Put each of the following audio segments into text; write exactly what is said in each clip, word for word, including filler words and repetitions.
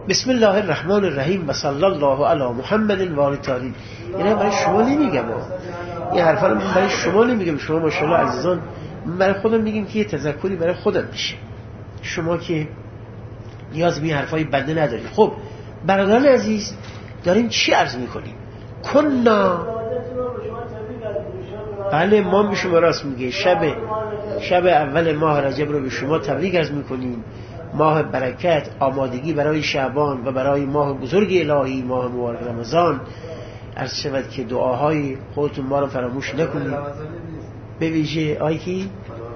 بسم الله الرحمن الرحیم و صلی الله علی محمد و آل طاهرین. اینا برای شما نمیگم، این حرفا رو برای شما نمیگم. شما ماشاءالله عزیزان، برای خودم میگیم که یه تذکری برای خودم میشه. شما که نیاز به این حرفای بنده ندارید. خب برادران عزیز، داریم چی عرض میکنیم؟ کنا، بله ما به شما راست میگه، شب شب اول ماه رجب رو به شما تبریک عرض میکنیم. ماه برکت، آمادگی برای شعبان و برای ماه بزرگ الهی، ماه مبارک رمضان. عرض شود که دعاهای خودتون ما رو فراموش نکنید. به ویژه آی کی؟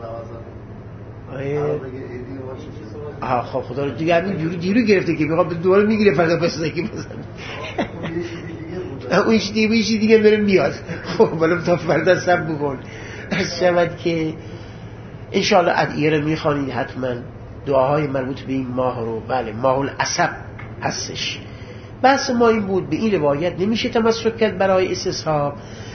آیه آها خب خدا رو دیگه همین دیرو دیرو گرفته که میخواد دوباره میگیره فردا پس که بزنه. اون چیزی دیگه چیزی دیگه میره میاد. خب ولی تا فردا صبر بکن. عرض شود که ان شاء الله ادعیه رو میخوانید حتما، دعاهای مربوط به این ماه رو. بله ماه العصب هستش. بحث ما این بود، به این روایت نمیشه تمسک کرد برای استصحاب.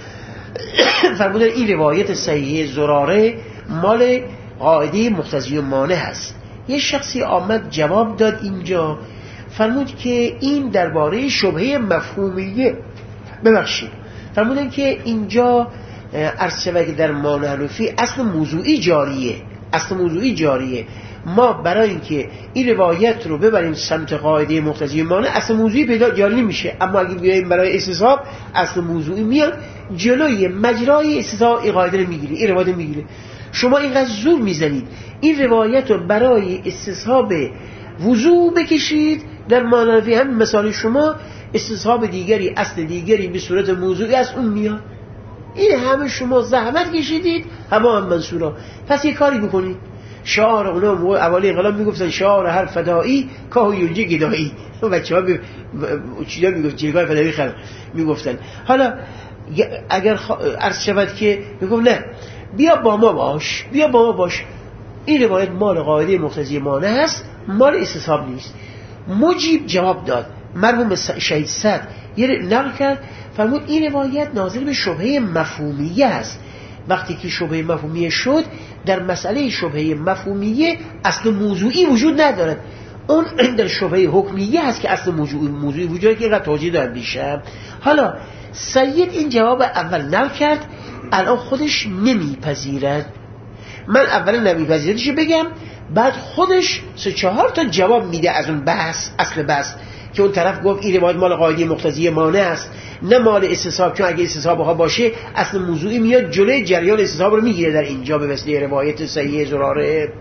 فرمودن این روایت صحیح زراره مال قاعده مقتضی مانع هست. یه شخصی آمد جواب داد اینجا، فرمود که این درباره شبهه مفهومیه. ببخشید فرمودن که اینجا عرض شود که در مانعلوفی اصل موضوعی جاریه، اصل موضوعی جاریه. ما برای اینکه این روایت رو ببریم سمت قاعده مقتضی مانع، اصل موضوعی پیدا جاری نمیشه. اما اگه بیایم برای استصحاب، اصل موضوعی میاد جلوی مجرای استصحاب این قاعده رو میگیره، این روایت میگیره. شما اینقدر زور میزنید این روایت رو برای استصحاب وضوع بکشید، در مانعلوفی هم مثال شما استصحاب دیگری، اصل دیگری به صورت موضوعی از اون میاد. این همه شما زحمت کشیدید، همه هم منصورا. پس یه کاری بکنید. شعار اونا اولی انقلاب میگفتن شعار هر فدایی کاه یونجه گدایی. اون بچه ها بی... چیزا میگفت جلگاه فدایی خرم میگفتن. حالا اگر خ... عرض شود که میگفت نه بیا با ما باش، بیا با ما باش، این روایت مال قاعده مقتضی مانع هست، مال استصحاب نیست. مجیب جواب داد، مرحوم شهید صد یه نقل کرد، فرمود این روایت ناظر به شبهه مفهومیه است. وقتی که شبهه مفهومیه شد، در مسئله شبهه مفهومیه اصل موضوعی وجود ندارد. اون در شبهه حکمیه هست که اصل موضوعی موضوعی وجود داره که اینقدر توضیح دادم بیشتر. حالا سید این جواب اول نقل کرد، الان خودش نمیپذیرد. من اولا نمیپذیردش بگم، بعد خودش سه چهار تا جواب میده از اون بحث، اصل بحث که اون طرف گفت این روایت مال قاعده مقتضی مانع است، نه مال استصحاب، چون اگه استصحاب ها باشه اصل موضوعی میاد جلوی جریان استصحاب رو میگیره در اینجا به وسیله روایت صحیح زراره.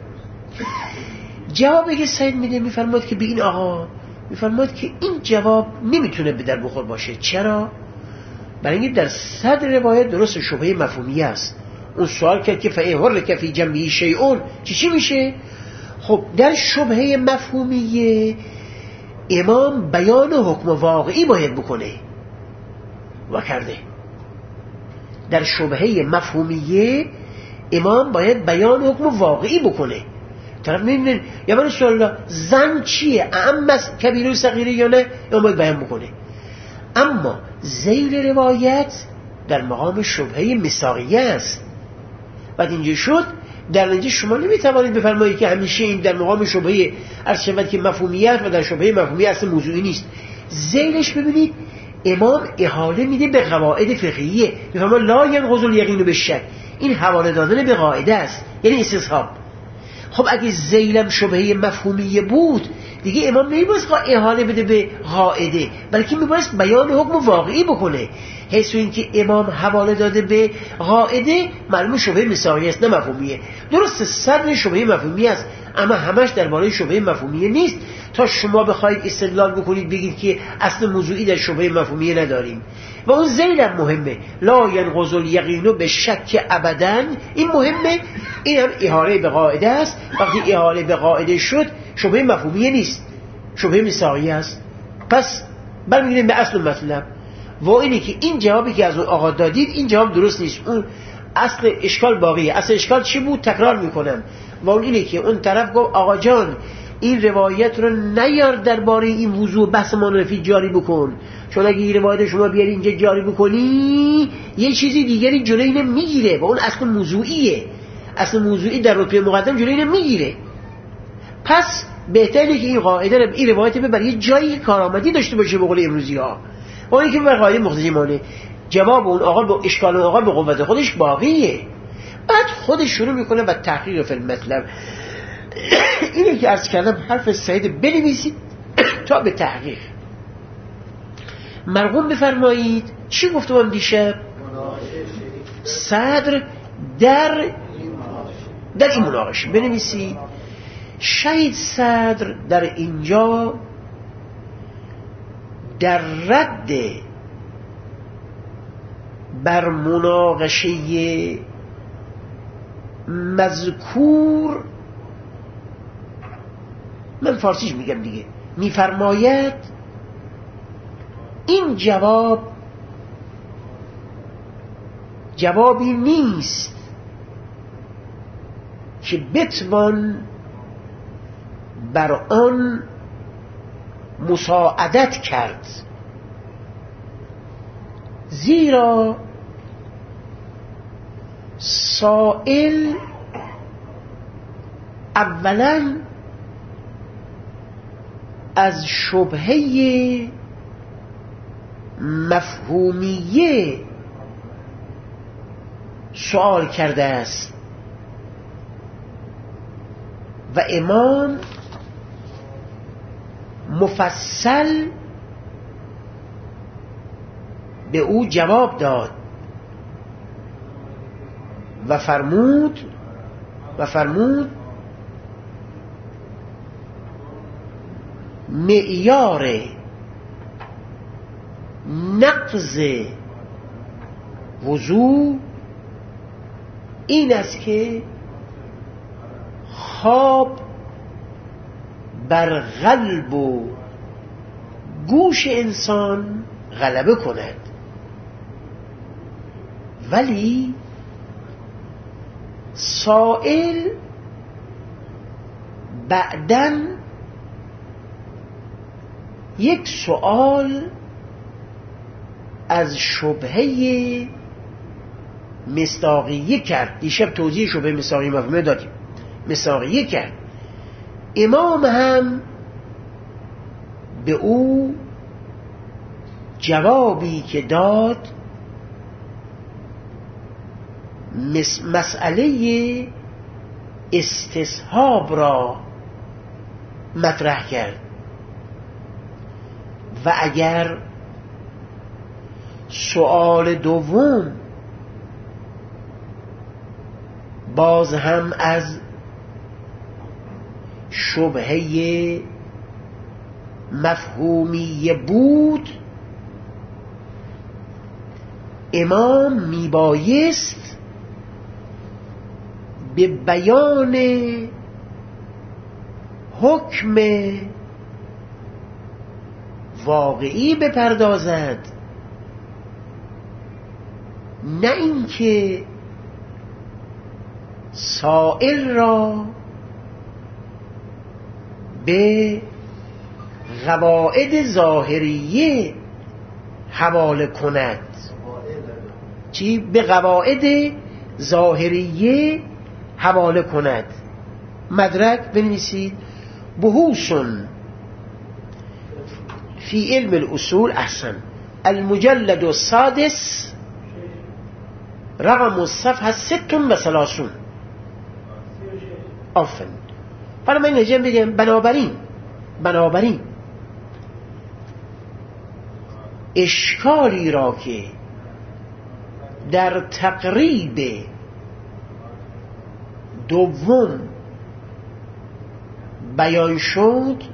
جوابی که سید میده میفرماد که به این آقا میفرماد که این جواب نمیتونه به در بخور باشه. چرا؟ برای اینکه در صدر روایت درست شبهه مفهومیه است. اون سوال کرد که فعهر لک فی جنبه شیئون، چی چی میشه؟ خب در شبهه مفهومیه امام بیان حکم واقعی باید بکنه و کرده. در شبهه مفهومیه امام باید بیان حکم واقعی بکنه. طرف میبینن یا من سوال زن چیه، اعم از کبیره و صغیره یا نه، امام باید بیان بکنه. اما ذیل روایت در مقام شبهه مساقیه است. بعد اینجا شد در اینجا شما نمیتوانید بفرمایید که همیشه این در مقام شبهه عرض شود که مفهومیت و در شبهه مفهومیه اصلا موضوعی نیست. ذیلش ببینید امام احاله میده به قواعد فقهیه، میفرماید لا ینقض الیقین بالشک، این حواله دادن به قاعده است، یعنی استصحاب. خب اگه ذیلم شبهه مفهومیه بود دیگه امام نمیباید احاله بده به قاعده، بلکه میباید بیان حکم واقعی بکنه. حیث این که امام حواله داده به قاعده معلوم شبهه مساقیه است، نه مفهومیه. درست سر شبهه مفهومیه است، اما همش درباره شبهه مفهومیه نیست تا شما بخواید استدلال بکنید بگید که اصل موضوعی در شبهه مفهومیه نداریم. و اون ذیل هم مهمه، لا ینقض الیقین بالشک ابدا، این مهمه. این هم احاله به قاعده است. وقتی احاله به قاعده شد شبهه مفهومیه نیست، شبهه مساقیه است. پس برمیگردیم به اصل مطلب و اینه که این جوابی که از اون آقا دادید این جواب درست نیست. اون اصل اشکال باقیه. اصل اشکال چی بود؟ تکرار میکنم. و اون اینه که اون طرف گفت آقا جان این روایت رو نیار درباره این وضوع بحث مانعلوفی جاری بکن، چون اگه این روایت شما بیاری اینجا جاری بکنی یه چیزی دیگری جلوی اینو میگیره و اون اصل موضوعیه. اصل موضوعی در رتبه مقدم جلوی اینو میگیره. پس بهتره که این قاعده رو، این روایت ببر یه جایی کارآمدی داشته باشه به قول امروزی ها. اون که به قاعده مختصیمانه جواب اون آقا با اشکال اون آقا به قوت خودش باقیه، بعد خودش شروع میکنه و تحقیق فی المطلب. اینه که عرض کردم حرف سعید بنویسید تا به تحقیق. مرقوم بفرمایید چی گفتم دیشب؟ صدر در در این مناقشه بنویسید. شهید صدر در اینجا در رد بر مناقشه مذکور، من فارسیش میگم دیگه، میفرماید این جواب جوابی نیست که بتوان بر آن مساعدت کرد، زیرا سائل اولا از شبهه مفهومیه سوال کرده است و امام مفصل به او جواب داد و فرمود و فرمود معیار نقض وضو این است که خواب بر قلب و گوش انسان غلبه کند، ولی سائل بعداً یک سوال از شبهه مصداقیه کرد. دیشب توضیح شبهه مصداقیه مفهومه دادیم. مصداقیه کرد. امام هم به او جوابی که داد مسئله استصحاب را مطرح کرد و اگر سؤال دوم باز هم از شبهه مفهومی بود، امام میبایست به بیان حکم واقعی بپردازد، نه اینکه سائل را به قواعد ظاهریه حواله کند. چی؟ به قواعد ظاهریه حواله کند. مدرک بنویسید بحوث فی علم الاصول، احسن، المجلد السادس رقم الصفحه ست و ثلاثون. آفن. حالا من اینجا بگم بنابراین بنابراین اشکالی را که در تقریب دوم بیان شد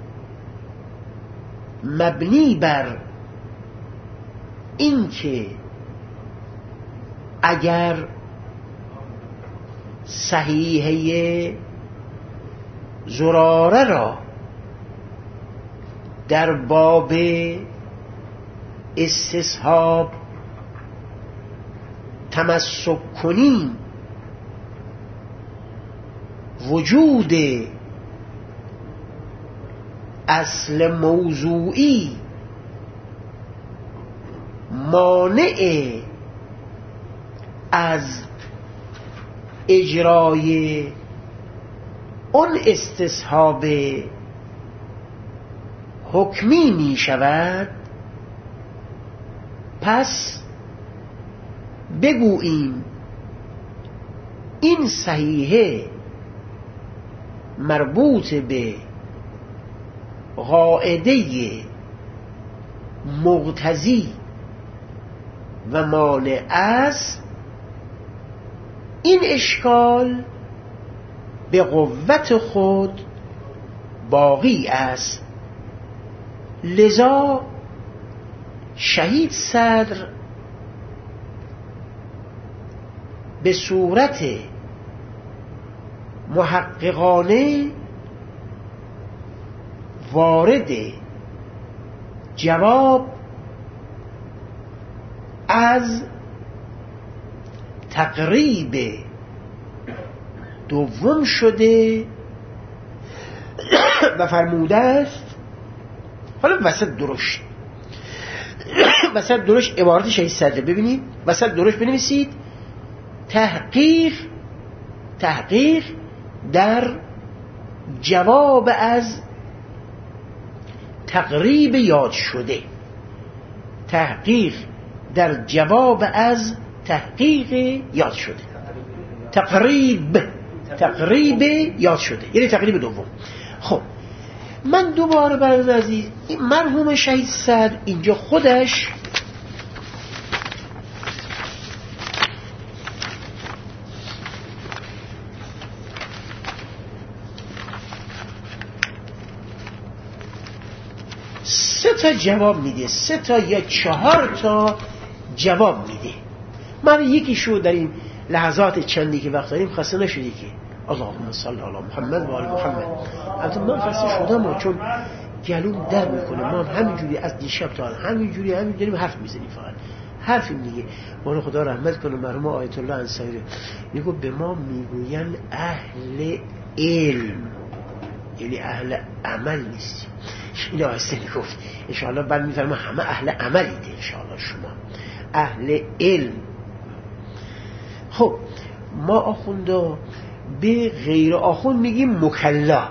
مبنی بر اینکه اگر صحیحه زراره را در باب استصحاب تمسک کنیم، وجود اصل موضوعی مانع از اجرای اون استصحاب حکمی می شود، پس بگوییم این صحیحه مربوط به قاعده مقتضی و مانع است، این اشکال به قوت خود باقی است. لذا شهید صدر به صورت محققانه وارد جواب از تقریب دوم شده و فرموده است، حالا وسط درشت وسط درشت عبارت شهید صدر ببینید، وسط درشت بنویسید تحقیق تحقیق در جواب از تقریب یاد شده، تحقیق در جواب از تحقیق یاد شده، تقریب تقریب یاد شده یعنی تقریب دوم. خب من دوباره برای عزیز مرحوم شهید صدر اینجا خودش سه تا جواب میده، سه تا یا چهار تا جواب میده. من یکی شو در این لحظات چندی که وقت داریم خسته نشدی که اللهم صل علی محمد و آل محمد. البته من خسته شدم چون گلوم در میکنه، ما هم همینجوری از دیشب تا همینجوری همین داریم حرف میزنیم، فقط حرفیم دیگه. مولا خدا رحمت کنه مرحوم آیت الله انصاری میگه به ما میگوین اهل علم، یعنی اهل عمل نیستیم. این آیسته میگفت انشاءالله بعد میفرما همه اهل عملیده، انشاءالله شما اهل علم. خب ما آخوندا به غیر آخوند میگیم مکلا،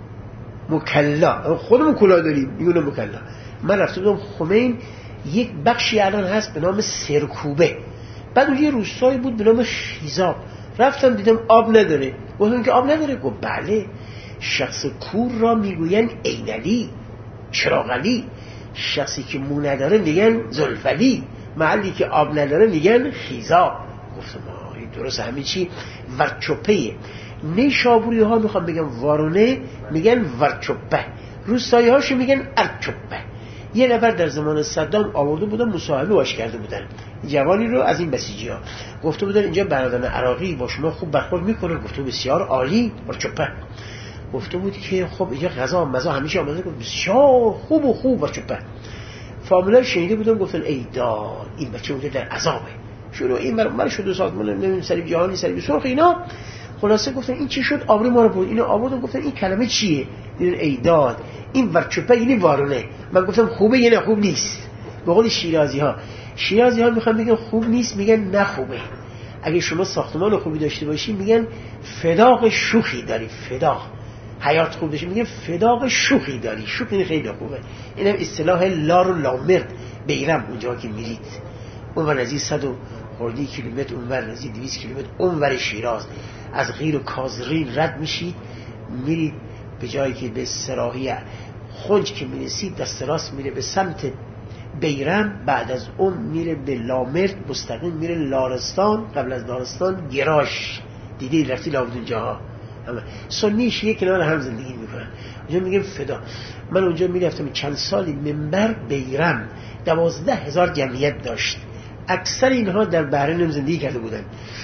مکلا خودمون کلا داریم میگونه مکلا. من رفته بودم خمین، یک بخشی الان هست به نام سرکوبه، بعد اون یه روستایی بود به نام خیزاب، رفتم دیدم آب نداره، گفتم که آب نداره، گفت بله شخص کور را میگوین عینلی، چراغلی، شخصی که مو نداره میگن زلفلی، محلی که آب نداره میگن خیزاب. گفتم آه درست همه چی ورچوپه. نیشابوری ها میخوام بگم وارونه میگن ورچوپه، روستایی هاشو میگن ارچوپه. یه نفر در زمان صدام آورده بودن مصاحبه باش کرده بودن جوانی رو از این بسیجی ها، گفته بودن اینجا برادران عراقی با شما خوب برخورد میکنه، گفته بسیار عالی ورچوپه. گفته بود که خب اینجا غذا مزا همیشه آماده، گفت بسیار خوب و خوب ورچوپه. فامیلا شنیده بودن گفتن ای داد این بچه اونجا در عذابه، شروع این بر من شد دو ساعت من نمیدونم سری جهانی سری سرخ اینا. خلاصه گفتن این چی شد، آبرو ما رو برد. اینو آوردن گفتن این کلمه چیه، دیدن ای داد این ورچوپه یعنی وارونه. من گفتم خوبه یعنی خوب نیست. به قول شیرازی ها، شیرازی ها میخوان بگن خوب نیست، میگن نه خوبه. اگه شما ساختمان خوبی داشته باشی میگن فداق شوخی داری، فداق حیات خوب داشتی میگن فداق شوخی داری، شوخی خیلی خوبه. اینم اصطلاح لار و لامرد. بیرم اونجا که میرید اون ور نزدیک صد و خورده کیلومتر، اون ور نزدیک دویست کیلومتر اون ور شیراز، از غیر و کازرین رد میشید میرید به جایی که به سراحی خنج که میرسید دست راست میره به سمت بیرم، بعد از اون میره به لامرد، مستقیم میره لارستان، قبل از لارستان گراش. دیدی رفتی لاود اونجاها همه سنیش یک کنار هم زندگی میکنن اونجا. میگم فدا من اونجا میرفتم چند سالی، منبر بیرم دوازده هزار جمعیت داشت، اکثر اینها در بحرین زندگی کرده بودن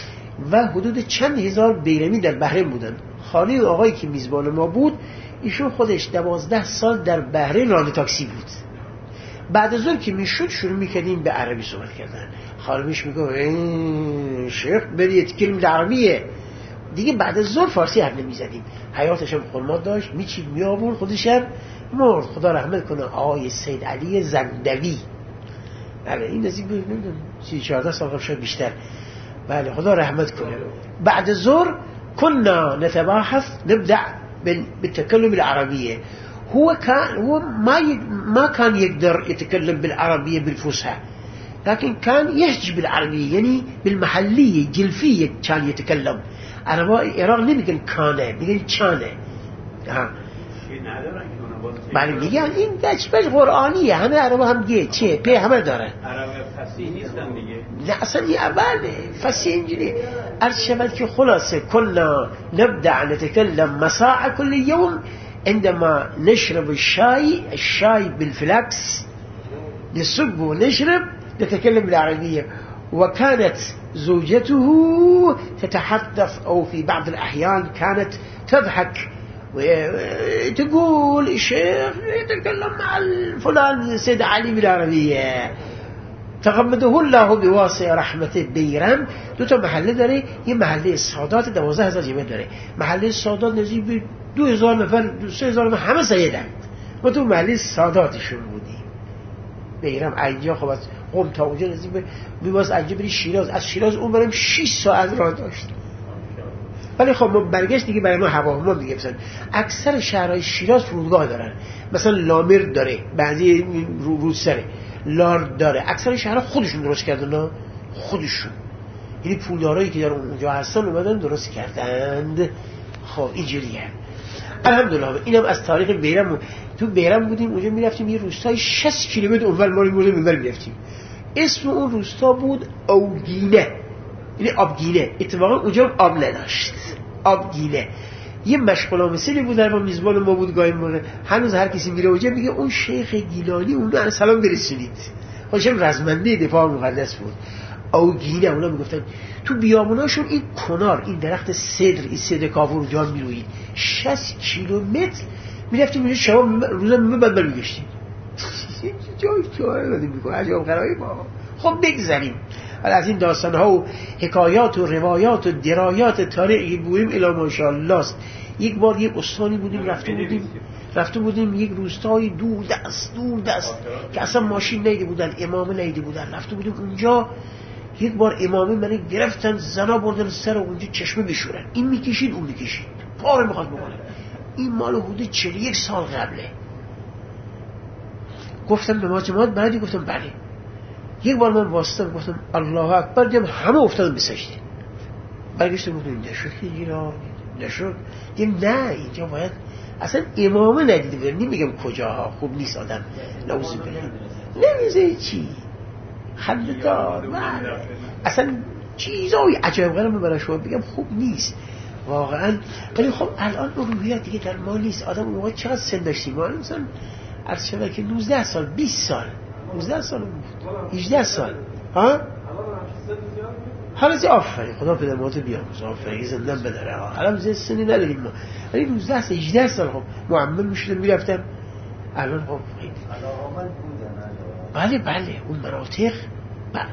و حدود چند هزار بیرمی در بحرین بودن. خالی آقایی که میزبان ما بود ایشون خودش دوازده سال در بحرین راننده تاکسی بود. بعد از اون که میشد شروع میکردیم به عربی صحبت کردن. خانمش میگه شیخ برید کلمه عربیه دیگه. بعد از ظهر فارسی حرف نمیزدیم. حیاتش هم خرمات داشت، میچید میآورد، خودش هم مرد. خدا رحمت کنه آقای سید علی زندوی. بله این نزدیک بود نمیدونم سی چهارده سال شاید بیشتر. بله خدا رحمت کنه. بعد از ظهر کنا نتباحث نبدأ بالتكلم العربية. هو كان هو ما ما كان يقدر يتكلم بالعربية بالفصحى، لكن كان يهج بالعربية، يعني بالمحلية جلفية كان يتكلم. عرباء العراق نمیگن کانه، میگن چانه. ها بله میگن این دشبش قرآنیه، همه عربا هم گه چه پی همه داره. عرب فصیح نیستن دیگه. نه اصلا این اوله فصیح اینجوری. عرض شود که خلاصه كنا نبدأ نتكلم مساء كل يوم عندما نشرب الشاي الشاي بالفلاكس نصب ونشرب نتكلم بالعربية. وكانت زوجته تتحدث أو في بعض الأحيان كانت تضحك وتقول الشيخ يتكلم مع الفلان سيد علي بالعربية. تغمده الله بواسع رحمته. بیرم دو تا محله داره، یه محله سادات دوازده هزار جمعه داره، محله سادات نزدیک به دو هزار نفر سه هزار نفر همه سیدن. ما تو محله ساداتشون بودیم. بیرم اینجا خب از قم تا اونجا نزدیک به میواز اینجا بری شیراز، از شیراز اون برم شش ساعت راه داشت. ولی خب ما برگشت دیگه برای ما هواپیما دیگه. مثلا اکثر شهرهای شیراز فرودگاه دارن، مثلا لامر داره، بعضی روسره لار داره، اکثر شهرها خودشون درست کردن، نه خودشون، یعنی پولدارایی که در اونجا هستن اومدن درست کردند. خب اینجوریه الحمدلله. اینم از تاریخ بیرم. تو بیرم بودیم اونجا میرفتیم یه روستای شصت کیلومتر اونور ما رو اونور میرفتیم. اسم اون روستا بود آبگینه، یعنی آبگینه. اتفاقا اونجا آب نداشت، آبگینه. یه مشغول آمسیلی بود در ما، میزبان ما بود گاهی موقع. هنوز هر کسی میره اونجا میگه اون شیخ گیلانی اون رو سلام برسونید. خودشم رزمنده دفاع مقدس بود. آبگینه اونا میگفتن تو بیابوناشون این کنار، این درخت صدر، این صدر کافور جا میروید. شصت کیلومتر میرفتیم اونجا شما روزا بعد برمیگشتیم. جای جای رو میگه عجب غرایی بابا. خب بگذاریم از این داستان ها و حکایات و روایات و درایات تاریخی بودیم الی ماشاءالله است. یک بار یک استانی بودیم رفته بودیم رفته بودیم یک روستای دور دست دور دست که اصلا ماشین نیده بودن، امامه نیده بودن. رفته بودیم اونجا، یک بار امامه منو گرفتن، زنا بردن سر اونجا چشمه بشورن، این میکشید اون میکشید، پاره میخواد بکنه. این مال حدود چهل و یک سال قبله. گفتم نماز جماعت بعدی؟ گفتم بله. یک بار من واسطم گفتم الله اکبر، دیدم همه افتادن به سجده. برگشتم گفتم نشد که ایران نشد. دیدم نه اینجا باید اصلا امامه ندیده بودم. نمیگم کجاها، خوب نیست آدم نعوذ بالله نمیزه چی خلدار اصلا چیزای عجب غرم برای شما بگم خوب نیست واقعا. ولی خب الان روحیت دیگه در ما نیست. آدم اون موقع چقدر سن داشتیم؟ ما مثلا عرض شده که نوزده سال بیست سال نوزده سال هجده سال ها حالا زی آفرین خدا پدر مادر بیاموز، آفرین زندن بداره. الان زی سنی نداریم ما، ولی نوزده سال هجده سال خب معمل میشدم میرفتم. الان خب بله بله اون مناطق بله.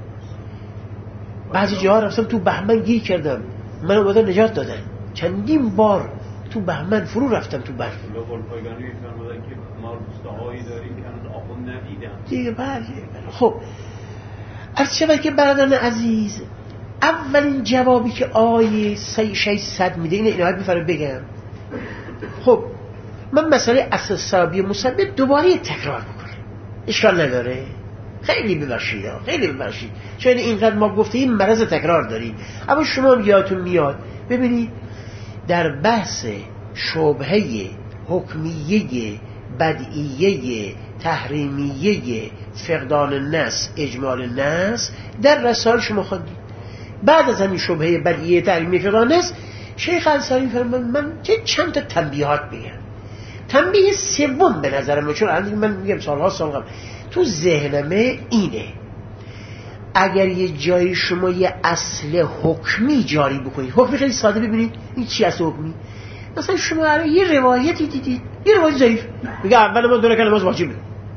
بعضی جاها رفتم تو بهمن گیر کردم، من اومدن نجات دادن. چندین بار تو بهمن فرو رفتم تو برف. ما روستاهایی داریم که هنوز آخوند ندیدن دیگه. بله خب از شبه که برادران عزیز، اولین جوابی که آیه ششصد میده اینه، اینها بفرم بگم. خب من مسئله اساسابی مسبب دوباره تکرار بکنم، اشکال نداره. خیلی ببخشید خیلی ببخشید، چون اینقدر ما گفتیم مرض تکرار داریم. اما شما هم یادتون میاد ببینید در بحث شبهه حکمیه بدعیه تحریمیه فقدان النص اجمال النص در رسائل شما خواندید. بعد از همین شبهه بدعیه تحریمیه فقدان النص شیخ انصاری فرمود من چند تا تنبیهات بگم. تنبیه سوم به نظرم، چون الان من میگم سالها سال قبل تو ذهنمه اینه، اگر یه جایی شما یه اصل حکمی جاری بکنید، حکمی خیلی ساده، ببینید این چی اصل حکمی. مثلا شما الان یه روایتی دیدید، یه روایت ضعیف میگه اول ما دو رکعت نماز واجبه،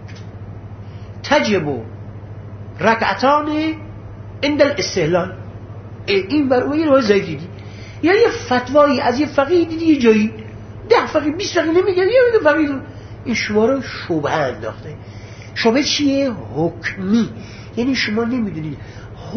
تجب رکعتان عند الاستهلال، این بر اون یه روایت ضعیف دیدی. یا یه فتوایی از یه فقیه دیدی یه جایی، ده فقیه بیست فقیه نمیگه، یه فقیه این شما رو شبهه انداخته. شبهه چیه؟ حکمی. یعنی شما نمیدونید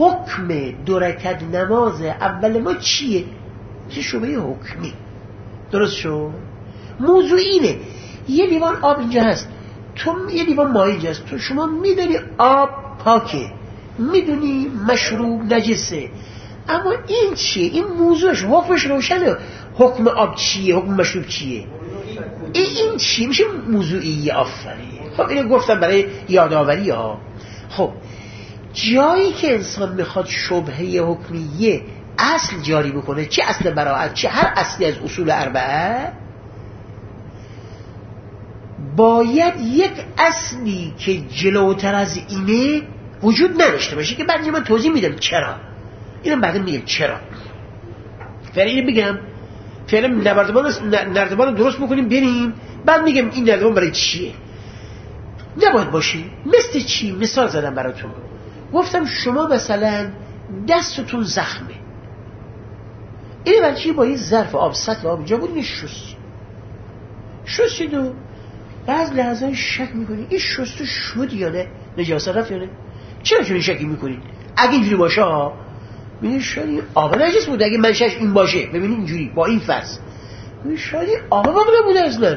حکم دو رکعت نماز اول ما چیه، چه شبهه حکمی. درست شد؟ موضوع اینه یه لیوان آب اینجا هست، تو یه لیوان ماهی اینجا هست، تو شما میدونی آب پاکه، میدونی مشروب نجسه، اما این چیه؟ این موضوعش حکمش روشنه. حکم آب چیه؟ حکم مشروب چیه؟ این این چی میشه موضوعی؟ آفرین. خب اینو گفتم برای یادآوری ها. خب جایی که انسان میخواد شبهه حکمیه اصل جاری بکنه، چه اصل براءت چه هر اصلی از اصول اربعه، باید یک اصلی که جلوتر از اینه وجود نداشته باشه که بعد من توضیح میدم چرا. اینم بعد میگم چرا. فعلا اینو بگم، فعلا نردبان نردبان درست بکنیم بریم، بعد میگم این نردبان برای چیه. نباید باشی. مثل چی؟ مثال زدم براتون. گفتم شما مثلا دستتون زخمه، اینه برای چی؟ با یه ظرف آب سطل آب اینجا بود اینه شستی شستید و بعض لحظه شک میکنی این شستو شد یا نه، نجاست رفت یا نه. چرا چون شکی میکنید؟ اگه اینجوری باشه ها میگه شاید آب نجس بود، اگه منشأش این باشه ببینید اینجوری با این فرض میگه شاید آب واقع نبوده اصلا.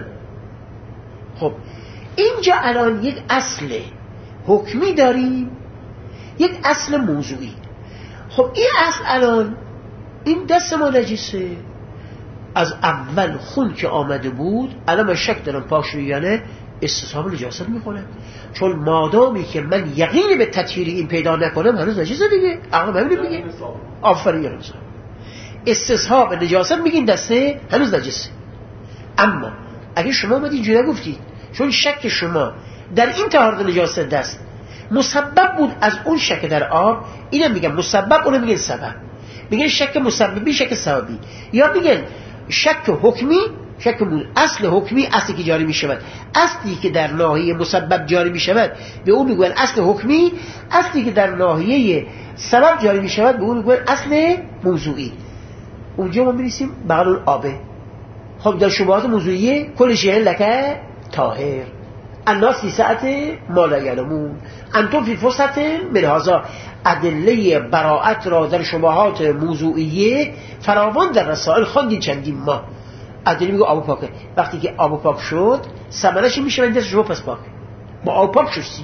خب اینجا الان یک اصل حکمی داریم، یک اصل موضوعی. خب این اصل الان این دست ما نجسه، از اول خون که آمده بود الان من شک دارم پاک شده یا نه، استصحاب نجاست میکنه، چون مادامی که من یقین به تطهیر این پیدا نکنم هنوز نجسه دیگه. عقل همین میگه. آفرین یا نجاست. استصحاب نجاست میگین دسته هنوز نجسه. اما اگه شما اومدید اینجوری نگفتید، چون شک شما در این طهارت نجاست دست مسبب بود از اون شک در آب، اینم میگم مسبب، اونم میگن سبب. میگن شک مسببی شک سببی، یا میگن شک حکمی شک بود. اصل حکمی اصلی که جاری میشود، اصلی که در ناحیه مسبب جاری میشود به اون میگن اصل حکمی، اصلی که در ناحیه سبب جاری میشود به اون میگن اصل موضوعی. اونجا ما میرسیم بغل اون آبه. خب در شبهات موضوعیه کل شیء لک طاهر الناس فی سعت ما لا یعلمون انتم فی فرصت من هذا. ادله براءت را در شبهات موضوعیه فراوان در رسائل خواندیم چندین ماه. ادله میگه آب پاکه، وقتی که آب پاک شد ثمرش میشه من دست شما پس پاک با آب پاک شستی.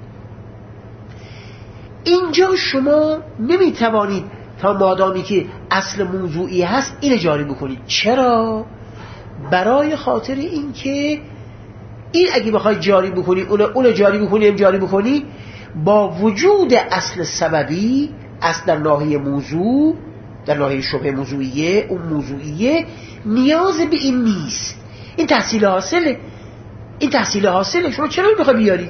اینجا شما نمیتوانید تا مادامی که اصل موضوعی هست اینو جاری بکنید. چرا؟ برای خاطر این که این اگه بخوای جاری بکنی اون اون جاری بکنی هم جاری بکنی با وجود اصل سببی، اصل در ناحیه موضوع، در ناحیه شبه موضوعیه، اون موضوعیه نیاز به این نیست. این تحصیل حاصله، این تحصیل حاصله. شما چرا میخوای بیاری؟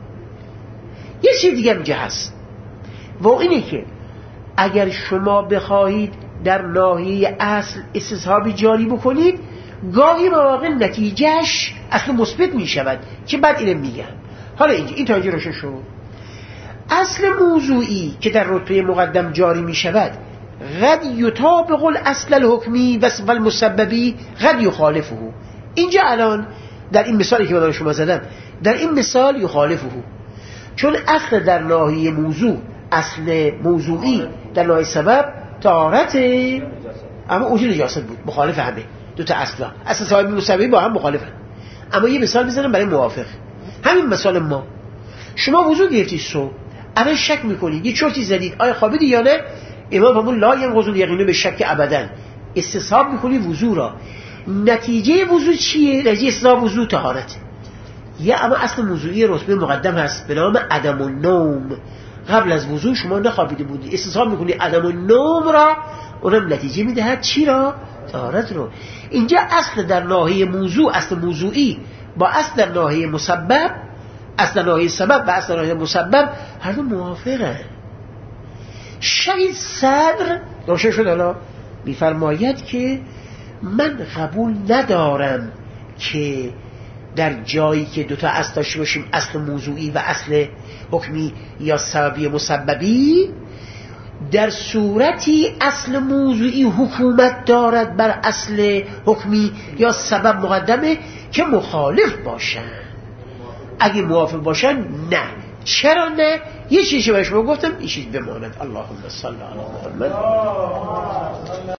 یه چیز دیگه اینجا هست و اینه که اگر شما بخواهید در ناحیه اصل استصحابی جاری بکنید گاهی مواقع نتیجهش اصل مثبت می شود که بعد اینو میگن. حالا اینجا این تا اینجا روشن شد. اصل موضوعی که در رتبه مقدم جاری می شود قد یطابق الاصل الحکمی و المسببی قد یخالفه. اینجا الان در این مثالی که من شما زدم در این مثال یخالفه، چون اصل در ناحیه موضوع اصل موضوعی در ناحیه سبب طهارت، اما اونجا نجاست بود. مخالف همه دو تا اصلا، اصل صاحب مسببی با هم مخالفن. اما یه مثال میزنم برای موافق. همین مثال ما، شما وضو گرفتید صبح، الان شک میکنید یه چرتی زدید آیا خوابیدی یا نه، امام همون لا ینقض الیقین به شک ابدا، استصحاب میکنید وضو را. نتیجه وضو چیه؟ نتیجه استصحاب وضو طهارت. یا اما اصل موضوعی رتبه مقدم هست به نام عدم النوم. قبل از وضو شما نخوابیده بودی، استصحاب میکنید عدم النوم را، اونم نتیجه میدهد چی را؟ طهارت رو. اینجا اصل در ناحیه موضوع، اصل موضوعی با اصل در ناحیه مسبب، اصل در ناحیه سبب و اصل در ناحیه مسبب هر دو موافقه. شهید صدر روشن شد. حالا میفرماید که من قبول ندارم که در جایی که دوتا اصل داشته باشیم، اصل موضوعی و اصل حکمی یا سببی مسببی، در صورتی اصل موضوعی حکومت دارد بر اصل حکمی یا سبب مقدمه که مخالف باشن. اگه موافق باشن نه. چرا نه؟ یه چیزی به شما گفتم این چیز بماند. اللهم صل علی محمد.